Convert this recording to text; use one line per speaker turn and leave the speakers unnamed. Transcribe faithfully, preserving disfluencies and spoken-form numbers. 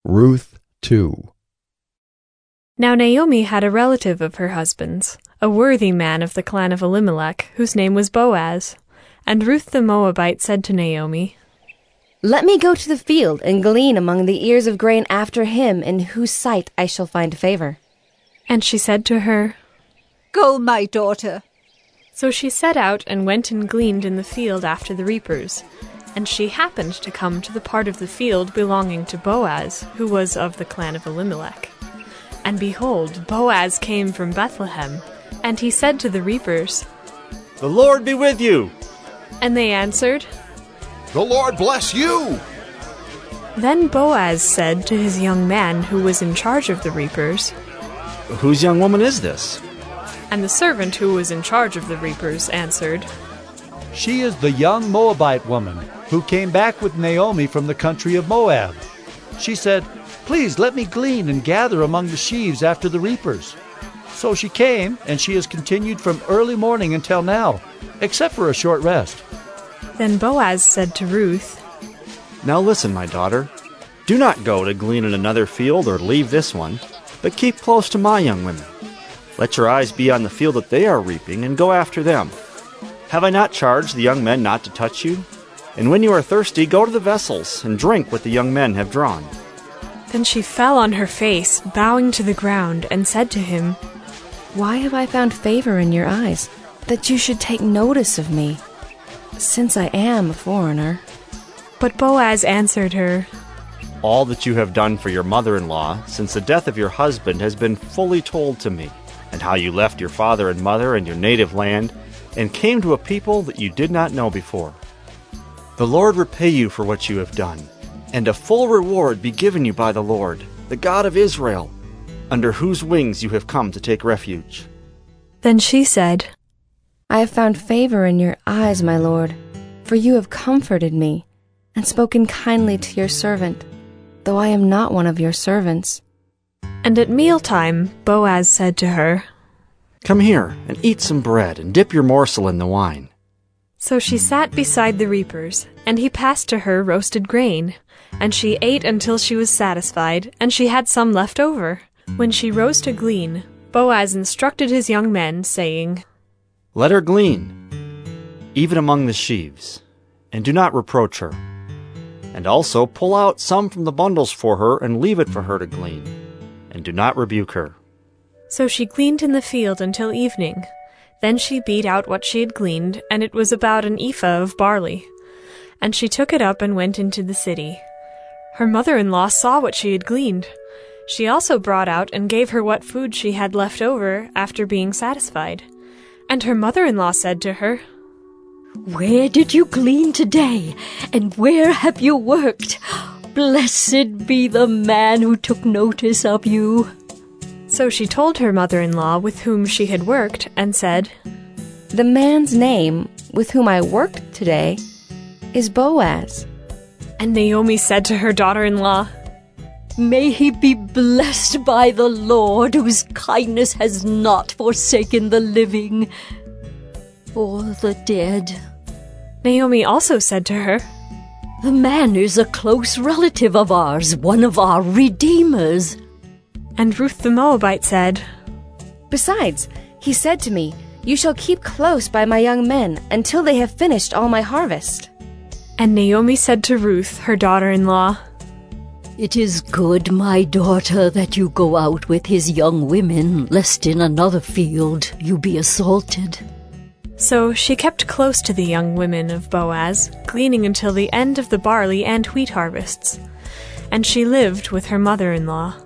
Ruth two.
Now Naomi had a relative of her husband's, a worthy man of the clan of Elimelech, whose name was Boaz. And Ruth the Moabite said to Naomi,
"Let me go to the field and glean among the ears of grain after him in whose sight I shall find favor."
And she said to her,
"Go, my daughter."
So she set out and went and gleaned in the field after the reapers. And she happened to come to the part of the field belonging to Boaz, who was of the clan of Elimelech. And behold, Boaz came from Bethlehem, and he said to the reapers,
"The Lord be with you."
And they answered,
"The Lord bless you."
Then Boaz said to his young man who was in charge of the reapers,
"Whose young woman is this?"
And the servant who was in charge of the reapers answered,
"She is the young Moabite woman who came back with Naomi from the country of Moab. She said, 'Please let me glean and gather among the sheaves after the reapers.' So she came, and she has continued from early morning until now, except for a short rest."
Then Boaz said to Ruth,
"Now listen, my daughter. Do not go to glean in another field or leave this one, but keep close to my young women. Let your eyes be on the field that they are reaping, and go after them. Have I not charged the young men not to touch you? And when you are thirsty, go to the vessels and drink what the young men have drawn."
Then she fell on her face, bowing to the ground, and said to him,
"Why have I found favor in your eyes, that you should take notice of me, since I am a foreigner?"
But Boaz answered her,
"All that you have done for your mother-in-law since the death of your husband has been fully told to me, and how you left your father and mother and your native land, and came to a people that you did not know before. The Lord repay you for what you have done, and a full reward be given you by the Lord, the God of Israel, under whose wings you have come to take refuge."
Then she said,
"I have found favor in your eyes, my lord, for you have comforted me, and spoken kindly to your servant, though I am not one of your servants."
And at mealtime Boaz said to her,
"Come here, and eat some bread, and dip your morsel in the wine."
So she sat beside the reapers, and he passed to her roasted grain, and she ate until she was satisfied, and she had some left over. When she rose to glean, Boaz instructed his young men, saying,
"Let her glean, even among the sheaves, and do not reproach her. And also pull out some from the bundles for her, and leave it for her to glean, and do not rebuke her."
So she gleaned in the field until evening. Then she beat out what she had gleaned, and it was about an ephah of barley. And she took it up and went into the city. Her mother-in-law saw what she had gleaned. She also brought out and gave her what food she had left over after being satisfied. And her mother-in-law said to her,
"Where did you glean today, and where have you worked? Blessed be the man who took notice of you."
So she told her mother-in-law with whom she had worked, and said,
"The man's name with whom I worked today is Boaz."
And Naomi said to her daughter-in-law,
"May he be blessed by the Lord, whose kindness has not forsaken the living or the dead."
Naomi also said to her,
"The man is a close relative of ours, one of our redeemers."
And Ruth the Moabite said,
"Besides, he said to me, 'You shall keep close by my young men until they have finished all my harvest.'"
And Naomi said to Ruth, her daughter-in-law,
"It is good, my daughter, that you go out with his young women, lest in another field you be assaulted."
So she kept close to the young women of Boaz, gleaning until the end of the barley and wheat harvests. And she lived with her mother-in-law.